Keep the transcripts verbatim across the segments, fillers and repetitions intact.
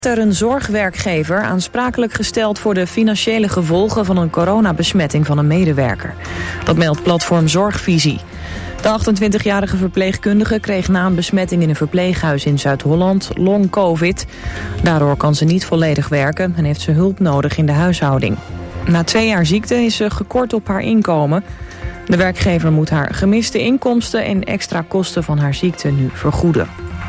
Er een zorgwerkgever aansprakelijk gesteld voor de financiële gevolgen van een coronabesmetting van een medewerker. Dat meldt platform Zorgvisie. De achtentwintigjarige verpleegkundige kreeg na een besmetting in een verpleeghuis in Zuid-Holland long-covid. Daardoor kan ze niet volledig werken en heeft ze hulp nodig in de huishouding. Na twee jaar ziekte is ze gekort op haar inkomen. De werkgever moet haar gemiste inkomsten en extra kosten van haar ziekte nu vergoeden.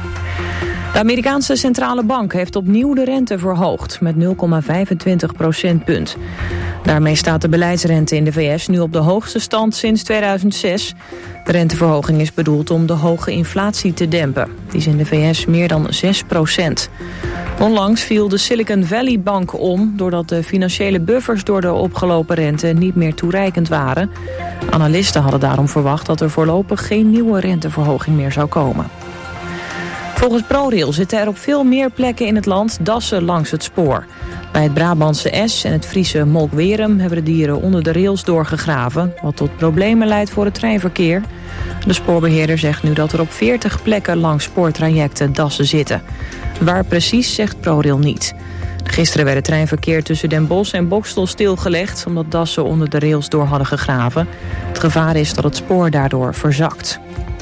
De Amerikaanse centrale bank heeft opnieuw de rente verhoogd met nul komma vijfentwintig procentpunt. Daarmee staat de beleidsrente in de V S nu op de hoogste stand sinds tweeduizend zes. De renteverhoging is bedoeld om de hoge inflatie te dempen. Die is in de V S meer dan zes procent. Onlangs viel de Silicon Valley Bank om doordat de financiële buffers door de opgelopen rente niet meer toereikend waren. Analisten hadden daarom verwacht dat er voorlopig geen nieuwe renteverhoging meer zou komen. Volgens ProRail zitten er op veel meer plekken in het land dassen langs het spoor. Bij het Brabantse Es en het Friese Molkwerum hebben de dieren onder de rails doorgegraven, wat tot problemen leidt voor het treinverkeer. De spoorbeheerder zegt nu dat er op veertig plekken langs spoortrajecten dassen zitten. Waar precies zegt ProRail niet. Gisteren werd het treinverkeer tussen Den Bosch en Boxtel stilgelegd omdat dassen onder de rails door hadden gegraven. Het gevaar is dat het spoor daardoor verzakt.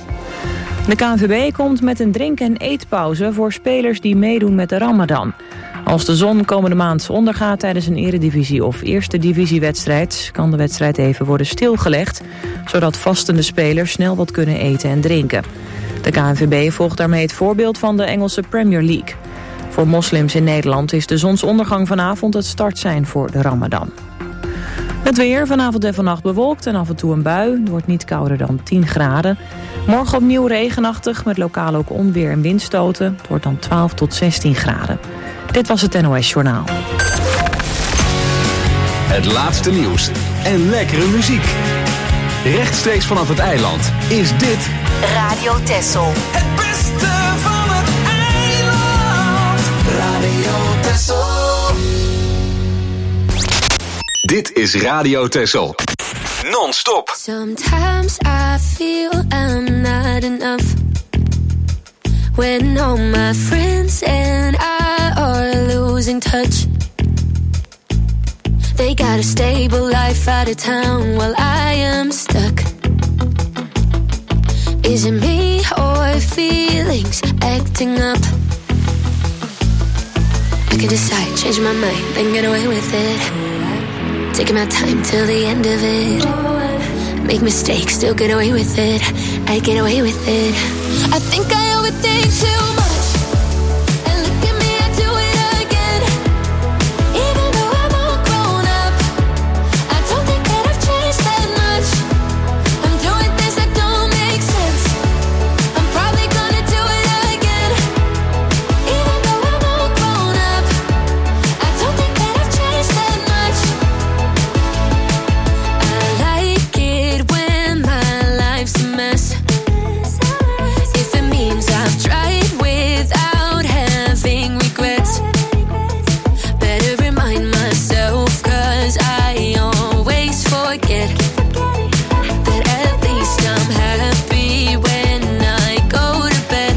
De K N V B komt met een drink- en eetpauze voor spelers die meedoen met de Ramadan. Als de zon komende maand ondergaat tijdens een eredivisie- of eerste divisiewedstrijd, kan de wedstrijd even worden stilgelegd, zodat vastende spelers snel wat kunnen eten en drinken. De K N V B volgt daarmee het voorbeeld van de Engelse Premier League. Voor moslims in Nederland is de zonsondergang vanavond het startsein voor de Ramadan. Het weer, vanavond en vannacht bewolkt en af en toe een bui. Het wordt niet kouder dan tien graden. Morgen opnieuw regenachtig, met lokaal ook onweer en windstoten. Het wordt dan twaalf tot zestien graden. Dit was het N O S Journaal. Het laatste nieuws en lekkere muziek. Rechtstreeks vanaf het eiland is dit Radio Texel. Het beste van het eiland. Radio Texel. Dit is Radio Texel. Non-stop. Sometimes I feel I'm not enough. When all my friends and I are losing touch. They got a stable life out of town while I am stuck. Is it me or feelings acting up? I could decide, change my mind, then get away with it. Taking my time till the end of it. Make mistakes, still get away with it. I get away with it. I think I overthink too much. And look at me, I do it again. Even though I'm all grown up, I don't think that I've changed that much. I'm doing things that don't make sense. I'm probably gonna do it again. Even though I'm all grown up, I don't think that I've changed that much. I like it when my life's a mess. If it means I've tried without having regrets, better remind myself, cause I always forget that at least I'm happy when I go to bed.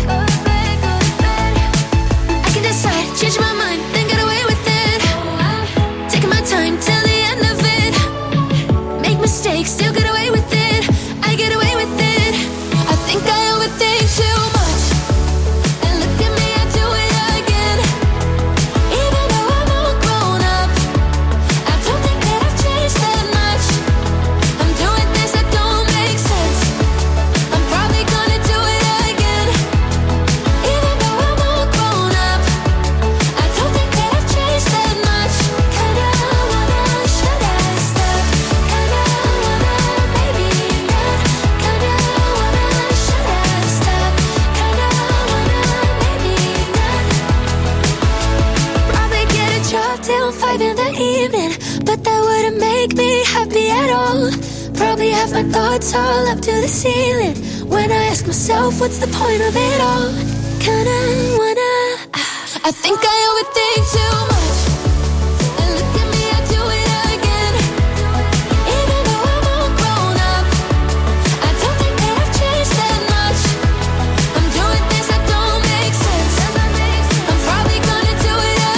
I can decide, change my mind, then get away with it. Taking my time till the end of it. Make mistakes, still get away with it. I get away with it. I think I overthink too much. And look at me, I do it again. Even though I'm all grown up, I don't think that I've changed that much. I'm doing things that don't make sense. I'm probably gonna do it again. Even though I'm all grown up, I don't think that I've changed that much. Kinda wanna, should I stop? Kinda wanna, maybe not. Kinda wanna, should I stop? Kinda wanna, maybe not. Probably get a job till five in the evening, but that wouldn't make me happy at all. Probably have my thoughts all up to the ceiling when I ask myself, what's the point of it all? Kinda wanna, I think I overthink too much. And look at me, I do it again. Even though I'm all grown up, I don't think that I've changed that much. I'm doing things that don't make sense. I'm probably gonna do it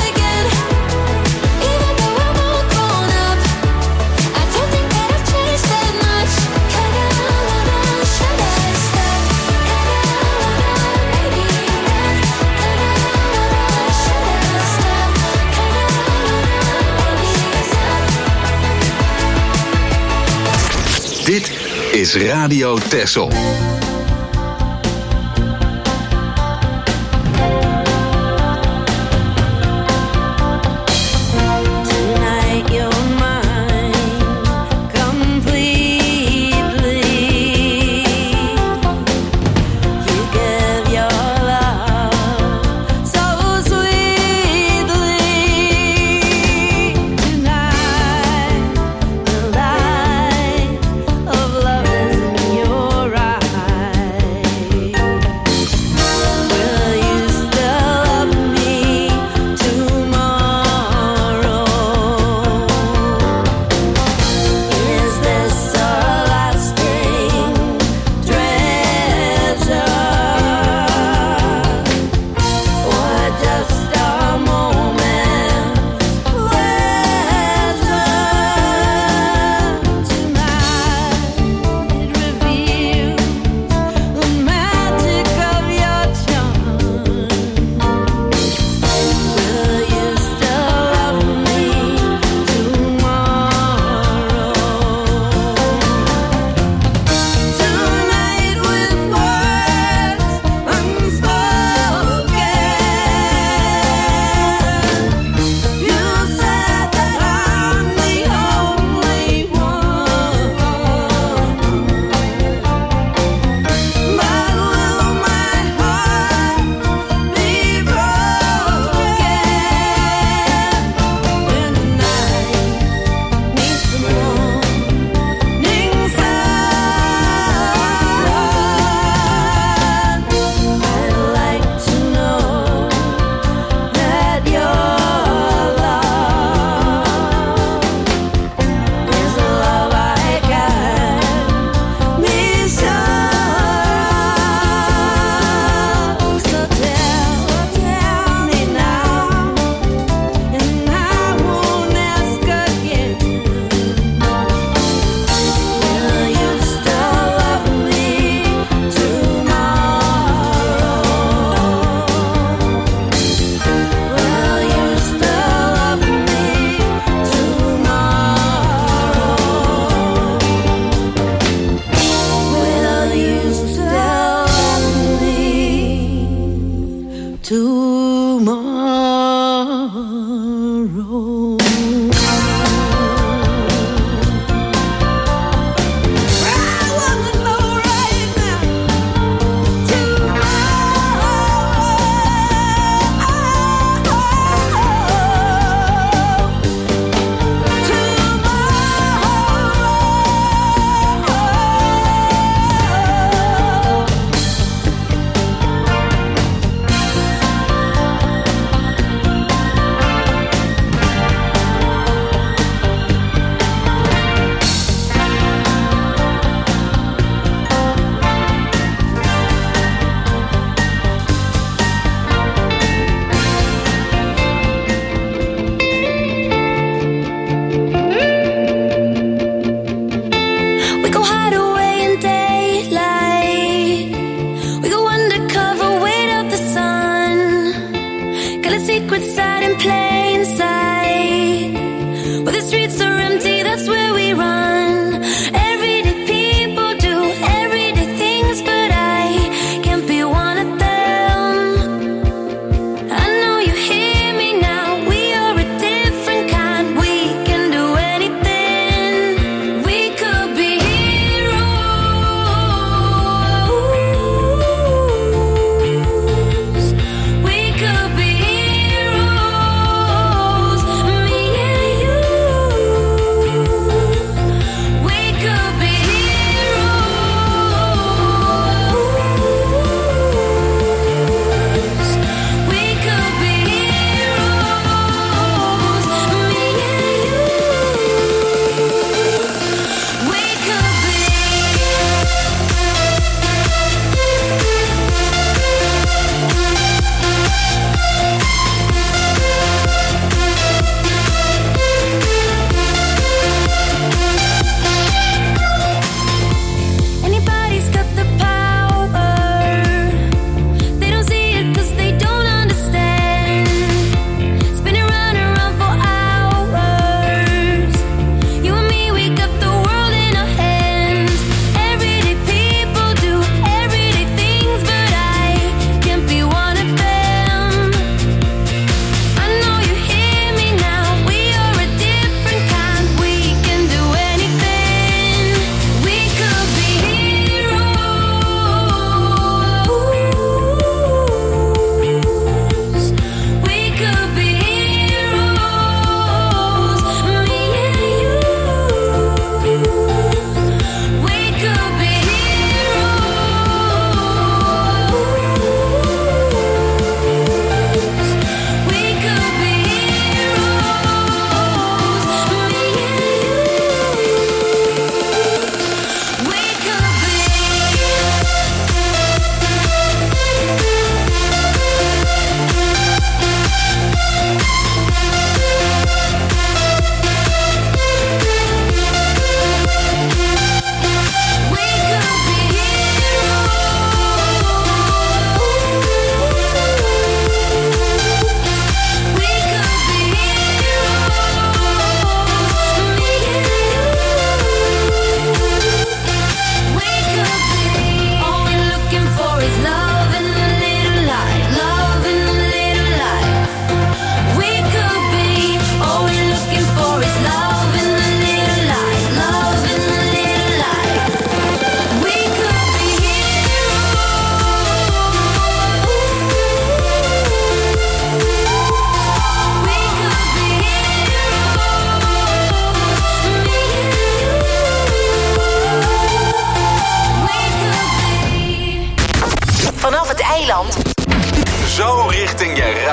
is Radio Texel. Of love is in your eyes.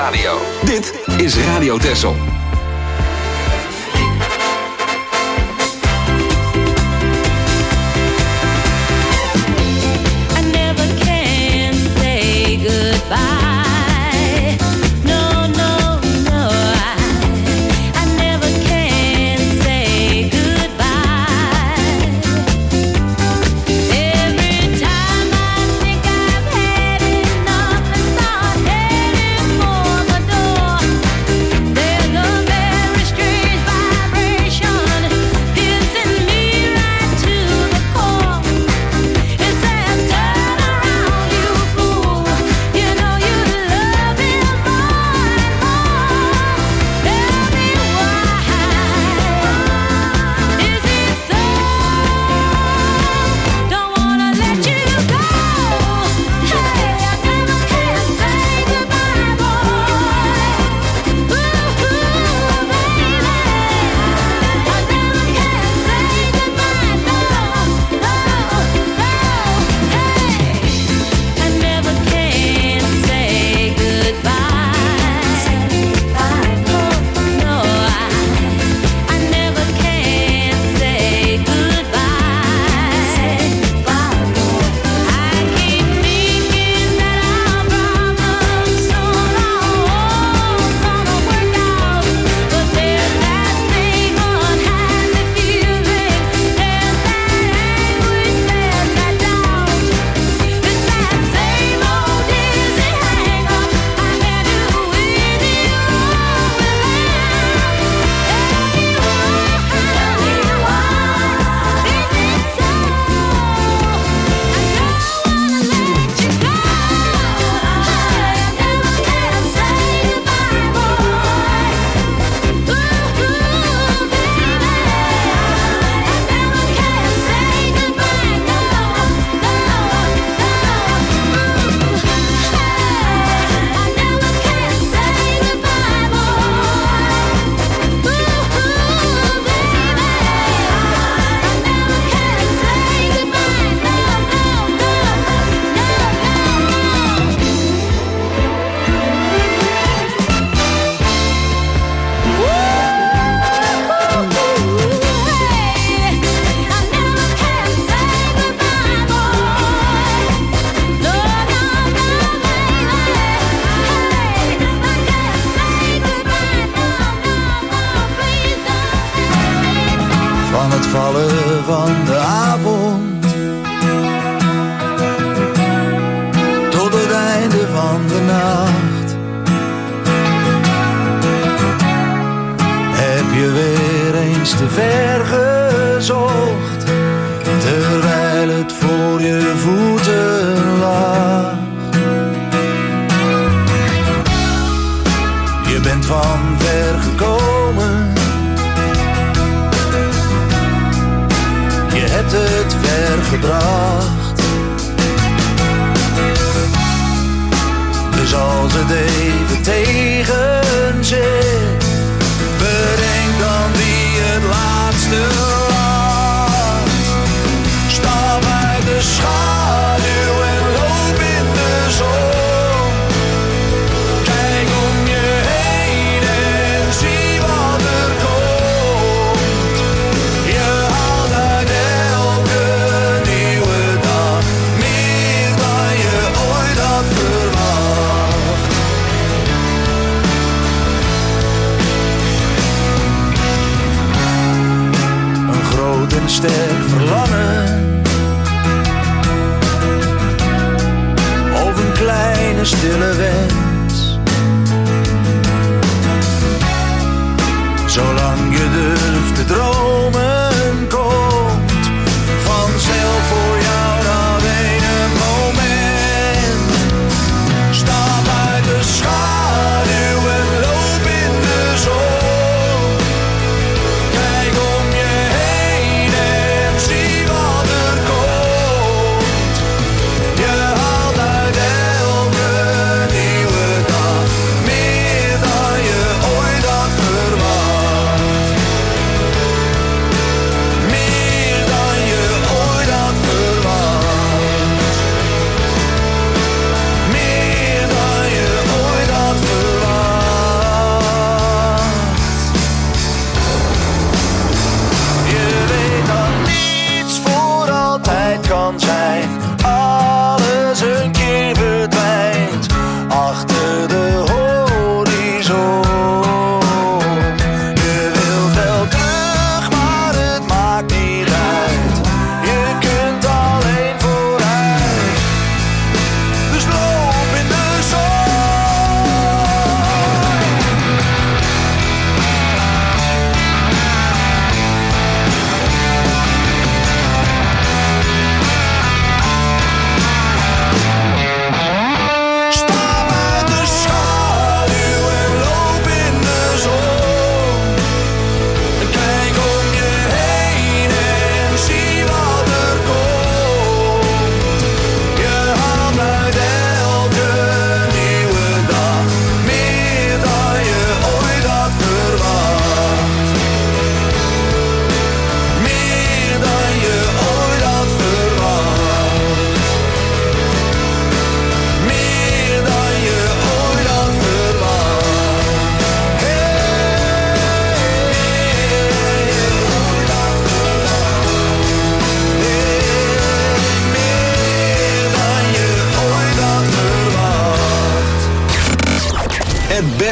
radio. Dit is Radio Texel. I never can say goodbye.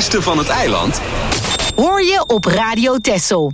beste van het eiland Hoor je op Radio Texel.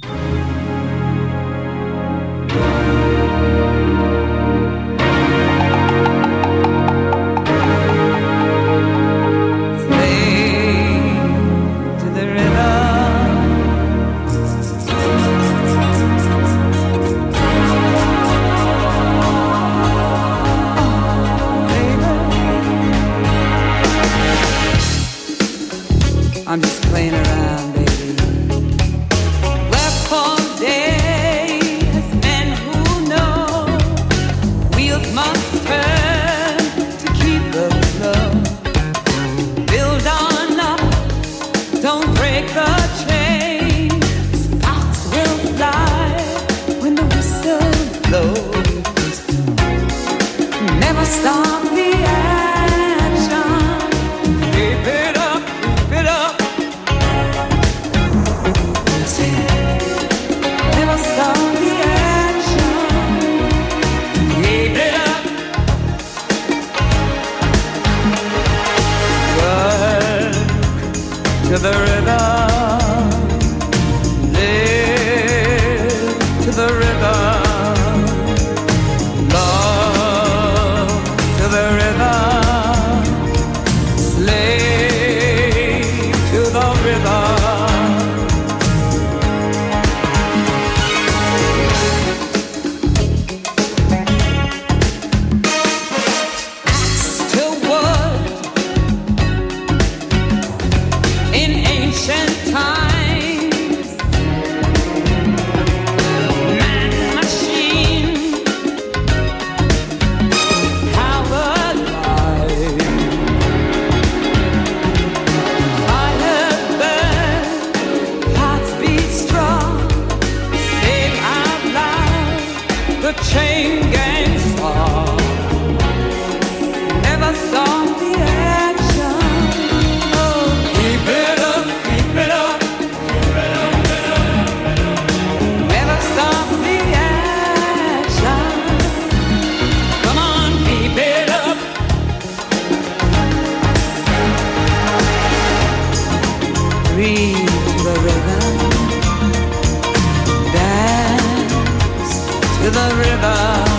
I'm just playing around, baby. Left for days, men who know wheels must turn to keep the flow. Build on up, don't break the chain. Sparks will fly when the whistle blows. Never stop the action. Keep it up, keep it up. Never stop the action. Keep it up. Work to the rhythm. Live to the rhythm. Love to the rhythm. Slave to the rhythm. Chain gang song. Never stop the action. Oh, keep it up, keep it up, keep it up, keep it up. Never stop the action. Come on, keep it up. Breathe to the rhythm. To the rhythm,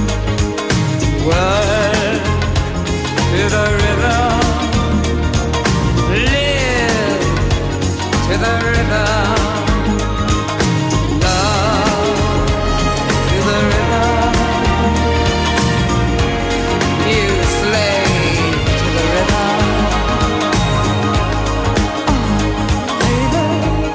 work to the rhythm, live to the rhythm, love to the rhythm, you slave to the rhythm. Oh, baby.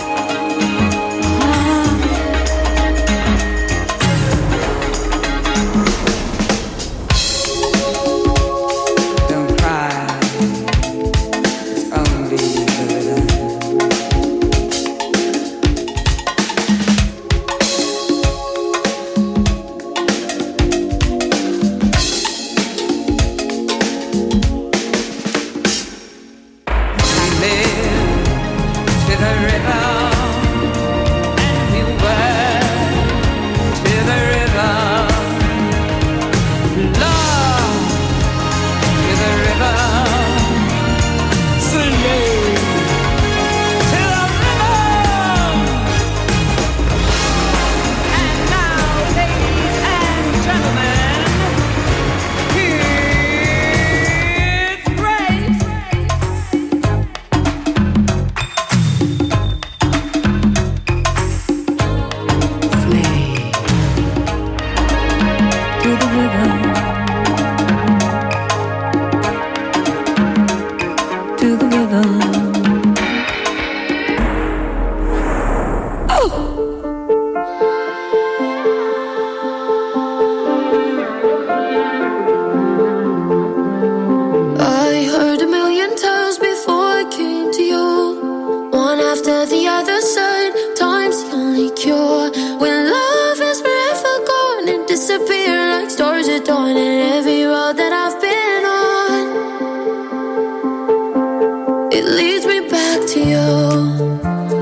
It leads me back to you.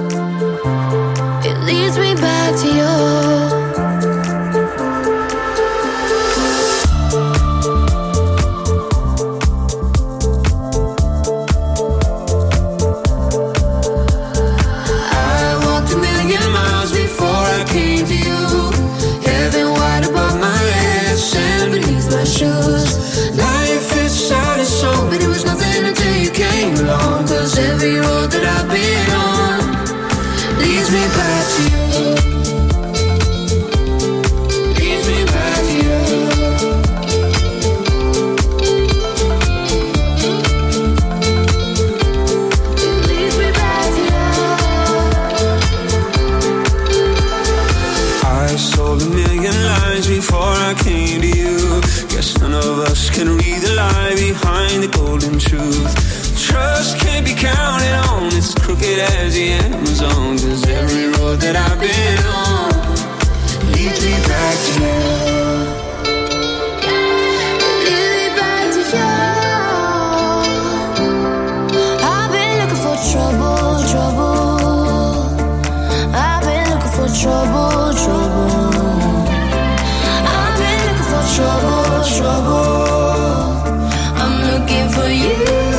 It leads me back to you. leads me back to you. Leads me back to you. Leads me back to you. I sold a million lies before I came to you. Guess none of us can read the lie behind the golden truth. Trust can't be counted on, it's as crooked as the Amazon. Cause every road that I've been on leads me back to you. Leads me back to you. I've been looking for trouble, trouble. I've been looking for trouble, trouble. I've been looking for trouble, trouble. I'm looking for you.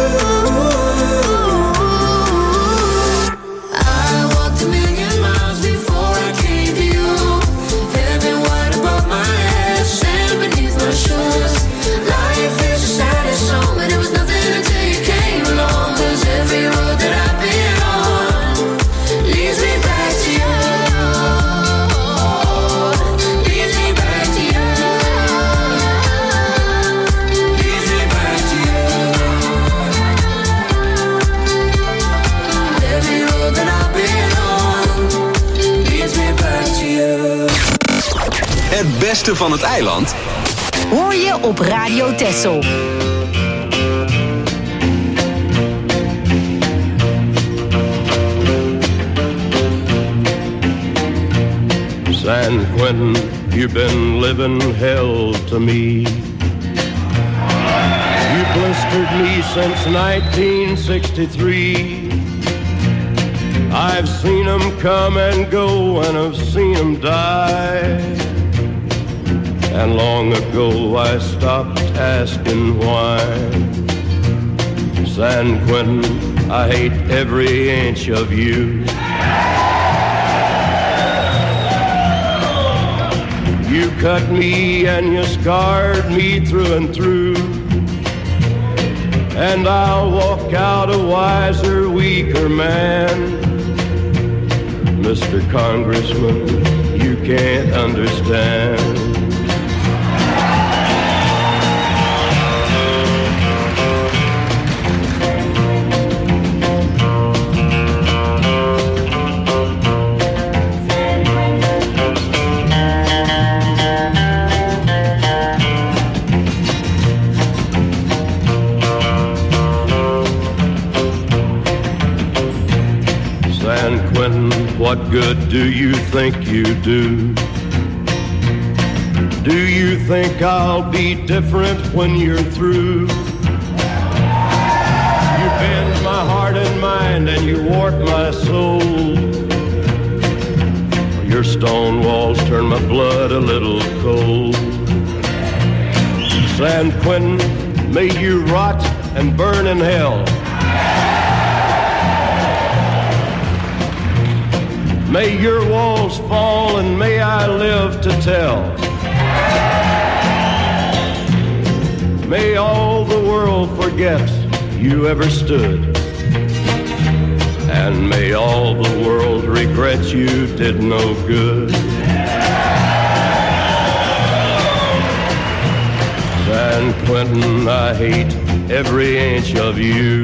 Het beste van het eiland hoor je op Radio Texel. San Quentin, you've been living hell to me. You blistered me since nineteen sixty-three. I've seen them come and go and I've seen them die. And long ago I stopped asking why. San Quentin, I hate every inch of you. You cut me and you scarred me through and through. And I'll walk out a wiser, weaker man. Mister Congressman, you can't understand. What good do you think you do? Do you think I'll be different when you're through? You bend my heart and mind and you warp my soul. Your stone walls turn my blood a little cold. San Quentin, may you rot and burn in hell. May your walls fall and may I live to tell. May all the world forget you ever stood. And may all the world regret you did no good. San Quentin, I hate every inch of you.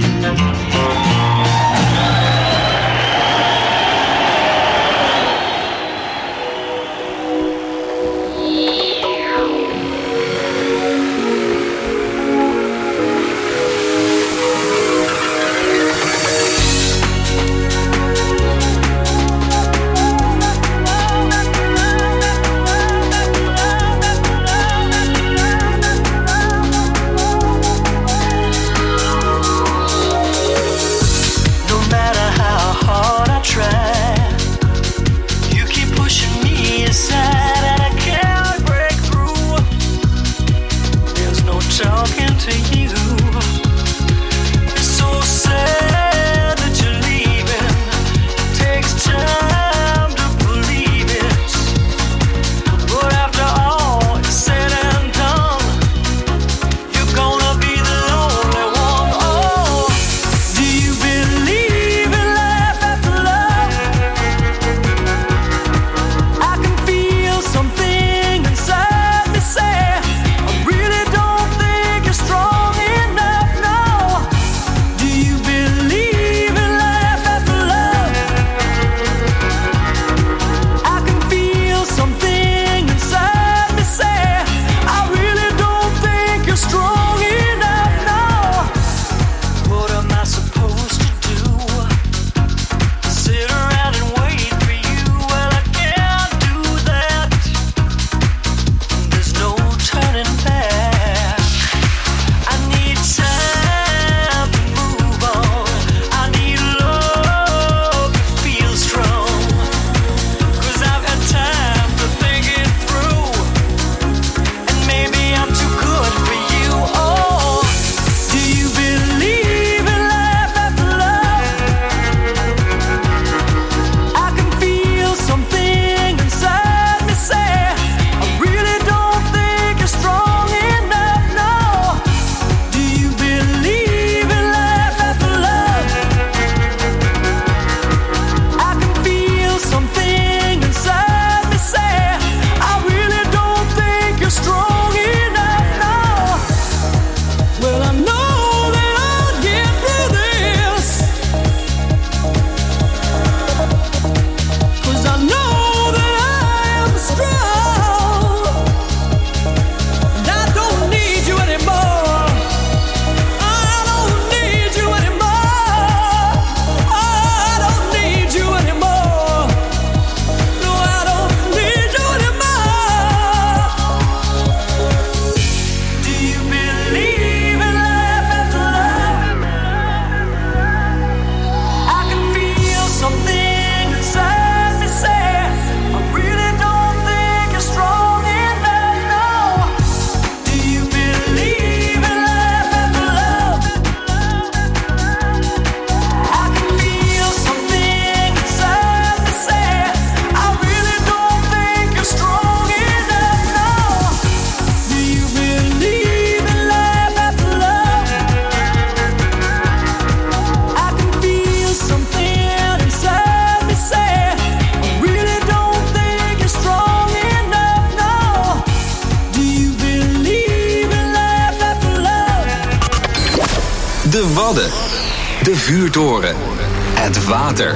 Wadden. De vuurtoren. Het water.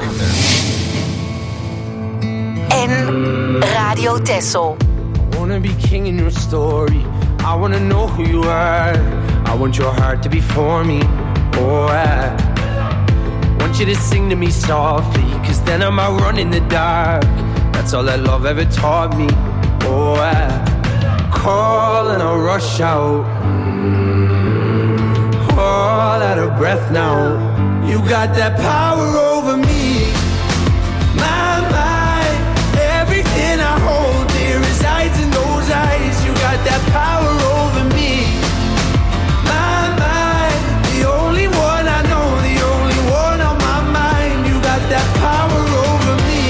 En Radio Texel. I wanna be king in your story. I wanna know who you are. I want your heart to be for me. Oh, I want you to sing to me softly, cause then I might run in the dark. That's all that love ever taught me. Oh, I call and I rush out. All out of breath now. You got that power over me. My mind, everything I hold dear resides in those eyes. You got that power over me. My mind, the only one I know, the only one on my mind. You got that power over me.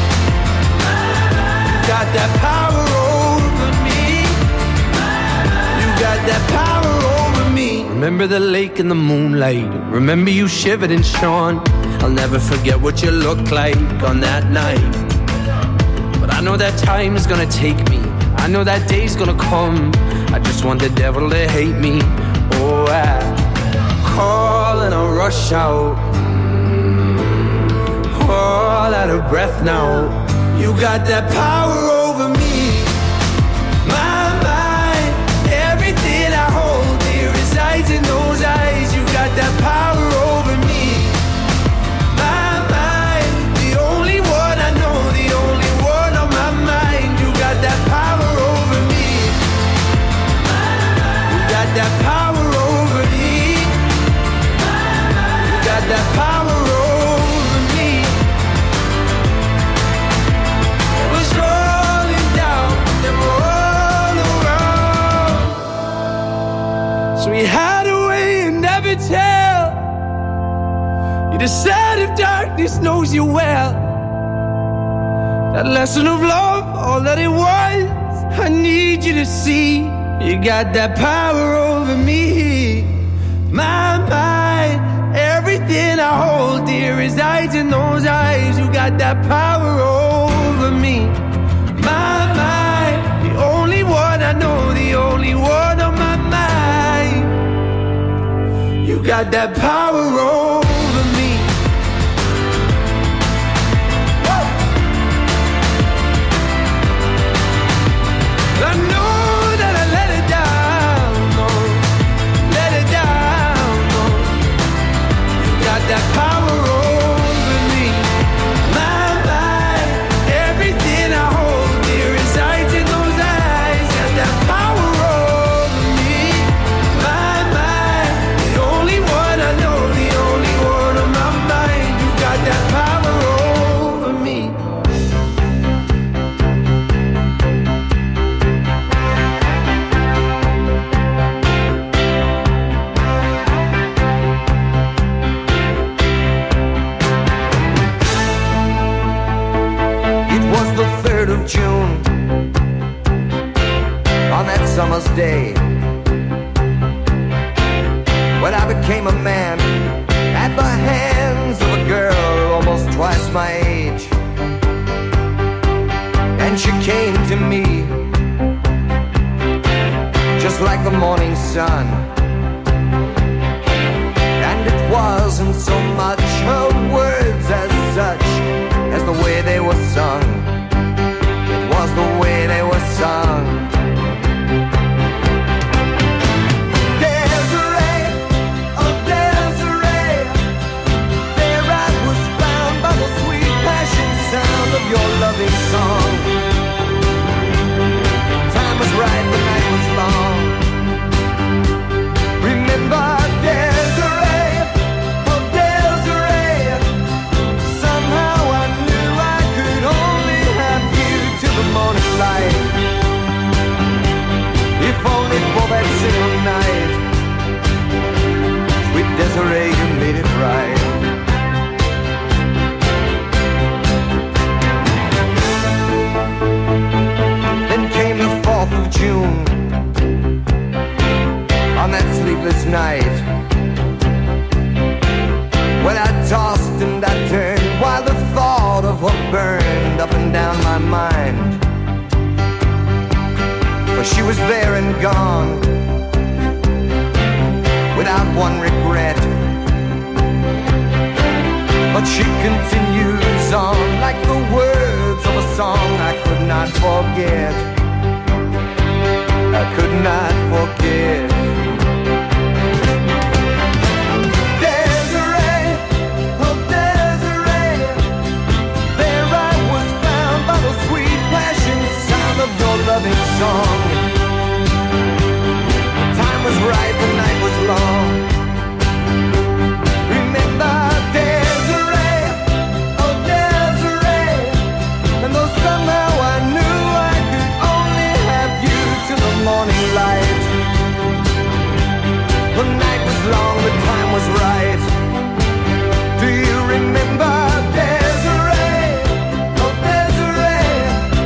You got that power over me. You got that power over me. Remember the lake in the moonlight. Remember you shivered and shone. I'll never forget what you looked like on that night. But I know that time is gonna take me. I know that day's gonna come. I just want the devil to hate me. Oh, I call and I rush out. All out of breath now. You got that power over me. My mind, everything I hold dear resides in those eyes. You got that power over me. My mind, the only one I know, the only one on my mind. You got that power over me. You got that power over me. You got that power over me. It was rolling down, they were all around. So we had a way and never tell. You decided darkness knows you well. That lesson of love, all that it was, I need you to see. You got that power over me. My mind, everything I hold dear resides in those eyes. You got that power over me. My mind, the only one I know, the only one on my mind. You got that power over me. Woo! I know that I let it down, no, let it down, no. You got that power over me. My mind, everything I hold dear resides in those eyes. Got that power over me. My mind, the only one I know, the only one on my mind. You got that power over me. It was the third of June, on that summer's day, when I became a man at the hands of a girl almost twice my age. And she came to me just like the morning sun. And it wasn't so much her words as such as the way they were sung. It was the way they were sung. Desiree, oh Desiree, there I was found by the sweet passion sound of your loving song. Time was right, the night was long. Remember Desiree, oh Desiree, somehow I knew I could only have you till the morning light. If only for that single night. Sweet Desiree, you made it right. Then came the fourth of June, on that sleepless night, when I tossed and I turned while the thought of her burned up and down my mind. For she was there and gone, without one regret. But she continues on like the words of a song I could not forget. I could not forget. Desiree, oh Desiree, there I was found by the sweet passion sound of your loving song. Time was right, the night was long. Remember Desiree, oh Desiree, and though somehow I knew I could only have you till the morning light. The night was long, the time was right. Do you remember Desiree, oh Desiree?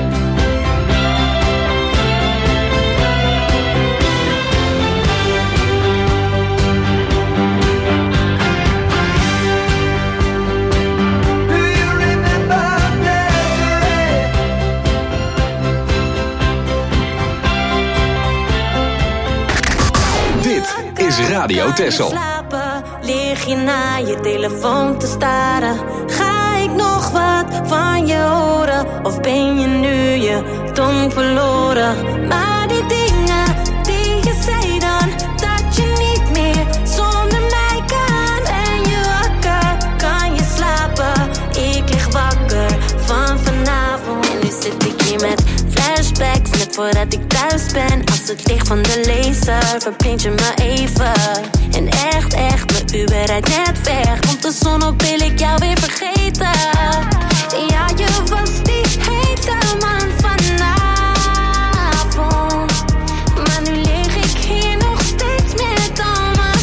Do you remember Desiree? Dit is Radio Texel. Slapen, lig je naar je telefoon te staren? Ga ik nog wat van je horen? Of ben je nu je tong verloren? Maar die dingen die je zei dan, dat je niet meer zonder mij kan. Ben je wakker, kan je slapen? Ik lig wakker van vanavond. En nu zit ik hier met flashbacks, net voordat ik thuis ben. Als het licht van de laser verblind je me even. En echt, echt, mijn Uber rijdt net weg. Komt de zon op, wil ik jou weer vergeten. Ja, je was die hete man vanavond. Maar nu lig ik hier nog steeds met al mijn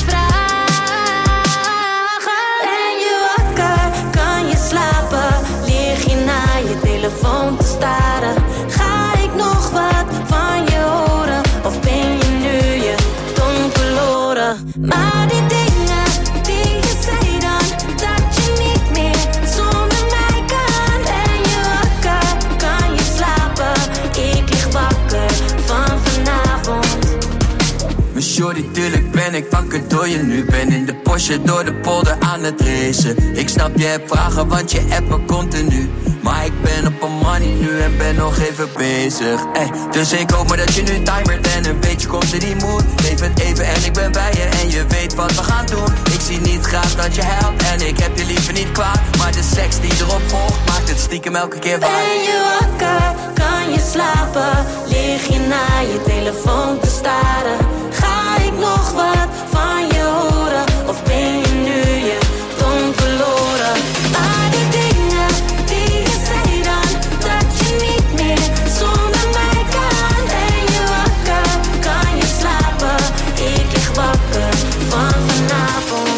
vragen. Ben je wakker, kan je slapen? Lig je naar je telefoon te staren? Ga ik nog wat van je horen? Of ben je nu je tong verloren? Maar die dingen die je zei dan, dat je niet meer zonder mij kan. Ben je wakker, kan je slapen? Ik lig wakker van vanavond. Mijn shorty, tuurlijk ben ik wakker door je nu. Ben in de Porsche door de polder aan het racen. Ik snap je hebt vragen, want je appt me continu. Maar ik ben op een money nu en ben nog even bezig. Ey, dus ik hoop maar dat je nu timert en een beetje komt in die mood. Leef het even en ik ben bij je en je weet wat we gaan doen. Ik zie niet graag dat je helpt en ik heb je liever niet kwaad. Maar de seks die erop volgt maakt het stiekem elke keer waar. Ben je wakker, kan je slapen? Lig je naar je telefoon te staren? Ga ik nog wat van je horen? Of ben je nu je tong verloren? Maar die dingen die je zei dan, dat je niet meer zonder mij kan. Ben je wakker, kan je slapen? Ik lig wakker van vanavond.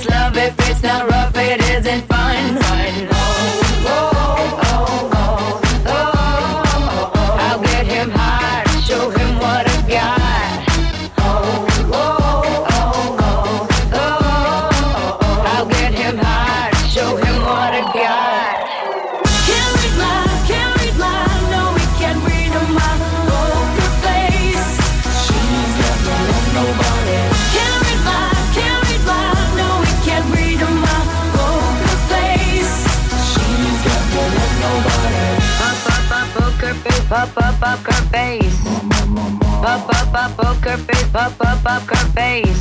this love if it's not rough, it isn't fun. fun. Oh, oh, oh, oh, oh, oh. I'll get him high, show him what I got. Oh, oh, oh, oh, oh, oh. I'll get him high, show him what I got. Can't read my, can't read my, no, we can't read my poker face. She's got no love, nobody. Can't read my, can't read my, no, we can't read my poker face. She's got no love, nobody. Pop up up poker face, pop up up her face. Pop up up poker face, pop up up her face.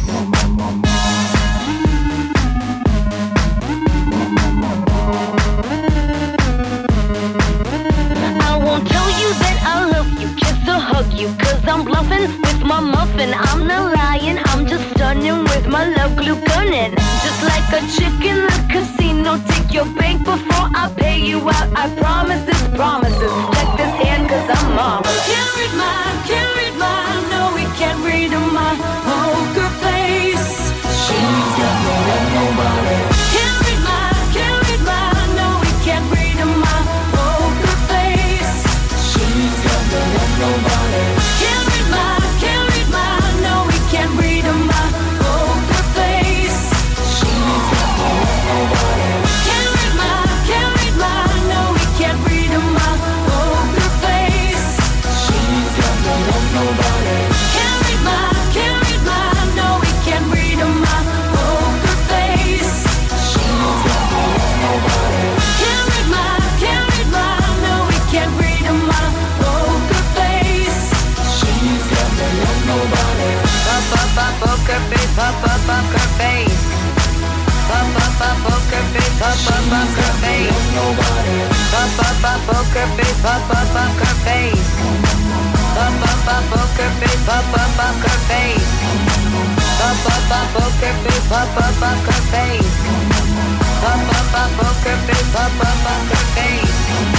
I won't tell you that I love you, kiss or hug you, cause I'm bluffing with my muffin. I'm not lying, I'm just stunning with my love glue gunning. Just like a chick in the casino, take your bank before I pay you out. I promise this, promises. Check this hand cause I'm marvelous. Can't read my, can't read my, no, we can't read my poker face. She's got no love, nobody. Can't read my, can't read my, no, we can't read my poker face. She's got no love, nobody. Can't read my, can't read my, no, we can't read my poker face. She's got no love, nobody. Can't read my, can't read my, no, we can't read my poker face. She's got no love, nobody. Can't read my, can't read my, no, we can't read my poker face. She's got no love, nobody. Can't read my, can't read my, no, we can't read my poker face. She's got no love, nobody. Pop up up poker face, pop up up her face. Pop up up poker face, pop up up her face. Pop up up poker face, pop up up her face. Pop up up poker face, pop up up her face. Pop up up poker face, pop up up her face. Pop up up poker face, pop up up her face.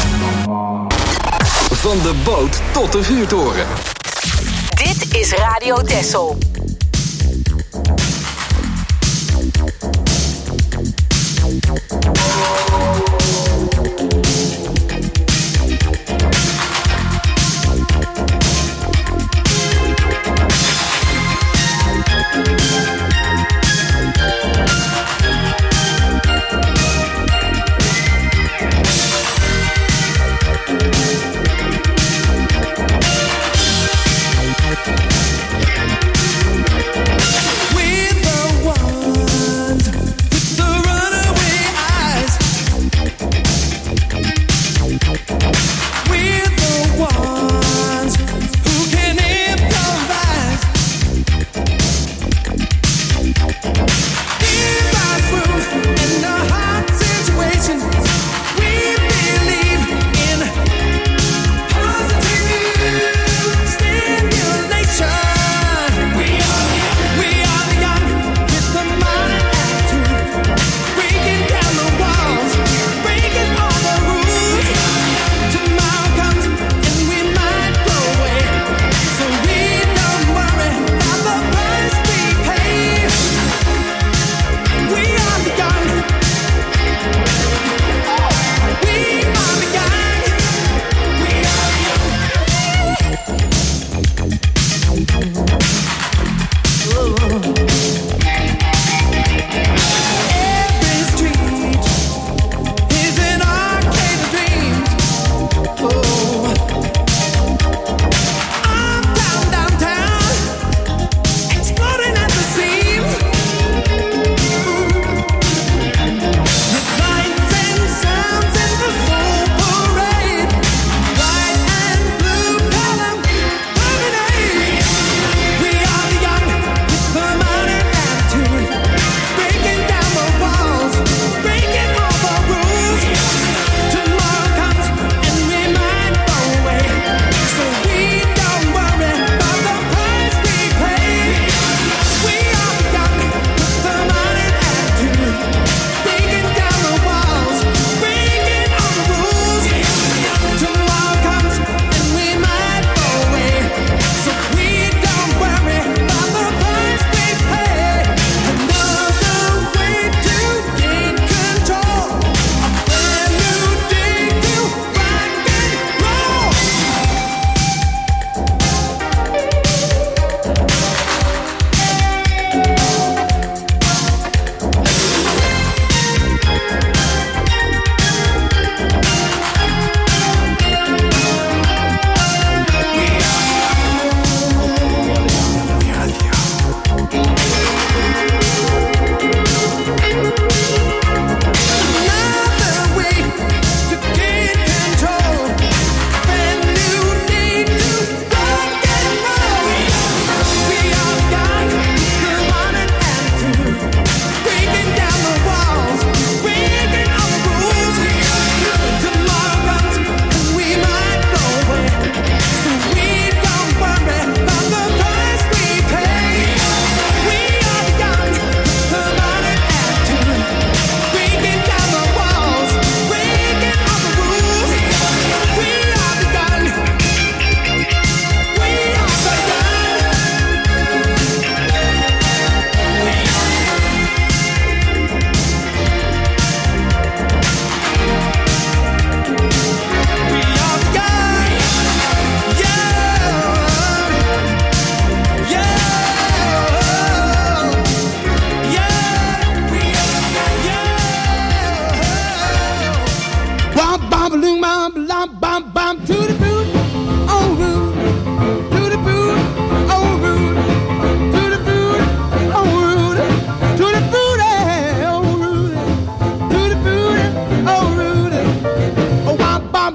Van de boot tot de vuurtoren. Dit is Radio Texel.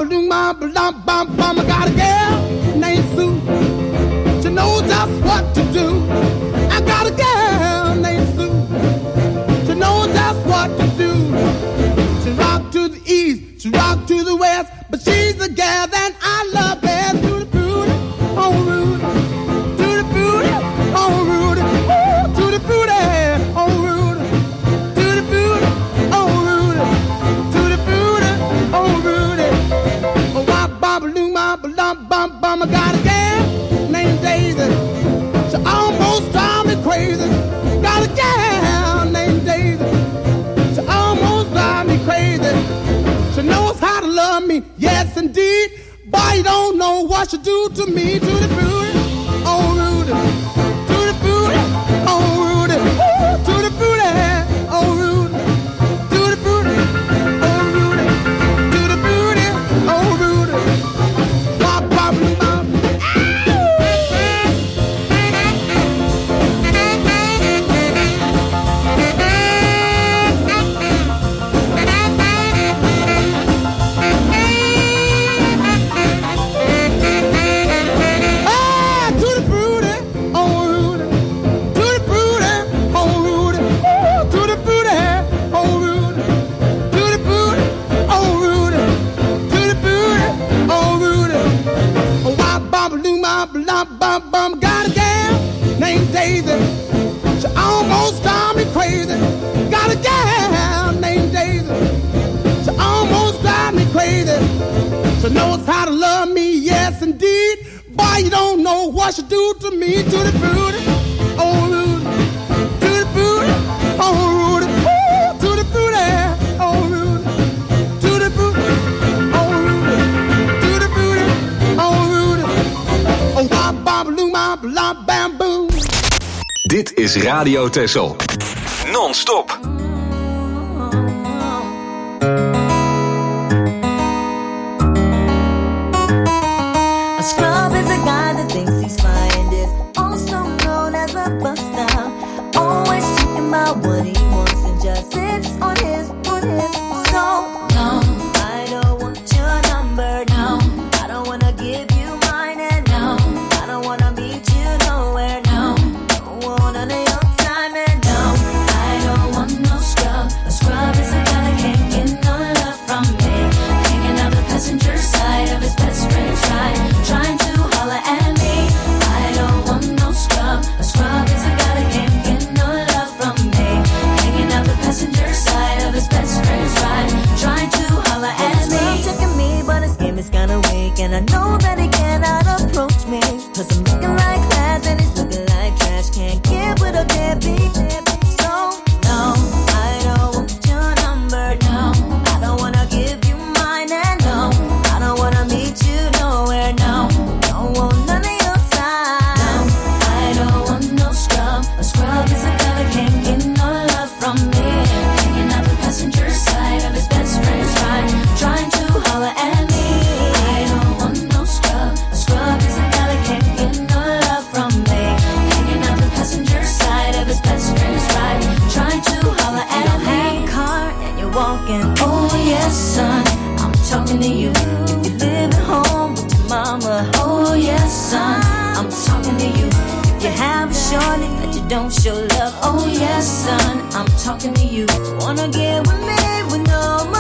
bum bum bum bum bum. I got a girl named Sue. She knows just what to do. I got a girl named Sue. She knows just what to do. She rock to the east, she rock to the west, but she's the gal that I love best. To the booty, oh Rudy, to the booty, oh Rudy, ooh, to the booty, oh Rudy, to the booty, oh Rudy, to the booty, oh Rudy. Oh, wop, bop, loom, bop, lump, bum, bum. I got a gal named Daisy. She almost drive me crazy. Got a gal named Daisy. She almost drive me crazy. She knows how to love me, yes indeed. Boy, you don't know what she do to me. To the booty, oh Rudy, to the booty, oh Rudy, ooh, to the booty, oh Rudy, to the booty, oh Rudy, to the booty, oh Rudy. Bop, bop, bop. Bum, bum, got a gal named Daisy. She almost drive me crazy. Got a gal named Daisy. She almost drive me crazy. She knows how to love me, yes indeed. Boy, you don't know what she do to me. To the booty, oh Rudy, to the booty, oh Rudy, ooh, to the booty, oh Rudy, to the booty, oh Rudy, to the booty, oh Rudy. Oh, wop, bop, loom, bop, lop, bam, boom. Dit is Radio Texel. Non-stop. A scrub is a guy that thinks he's fine and is also known as a buster. Always talking about what he wants and just sits on his, on his. So, no, I don't want your number, no. I don't wanna give you mine and no. I don't wanna meet you nowhere, no. Don't want none of your time and no. I don't want no scrub. A scrub is a guy that can't get no love from me. Hanging out the passenger side of his best friend's ride, trying to holler at me. I don't want no scrub. A scrub is a guy that can't get no love from me. Hanging out the passenger side of his best friend's ride, trying to holler at me. He's checking me, but his game is kinda weak, and I know that he cannot approach me. Cause I'm looking like class and he's looking like trash. Can't get with a deadbeat. So, no, I don't want your number, no. I don't wanna give you mine and no. I don't wanna meet you nowhere, no. Don't want none of your time. No, I don't want no scrub. A scrub is a guy that can't get no love from me. Hanging out the passenger side of his best friend's ride, trying to holler at me. I don't want no scrub. A scrub is a guy that can't get no love from me. Hanging out the passenger side of his best friend's ride, trying to holler at me. You don't have a car and you're walking. Oh yes, son, I'm talking to you. If you live at home with your mama. Oh yes, son, I'm talking to you. If you have a shorty that you don't show love. Oh yes, son, I'm talking to you. Wanna get with me with no money?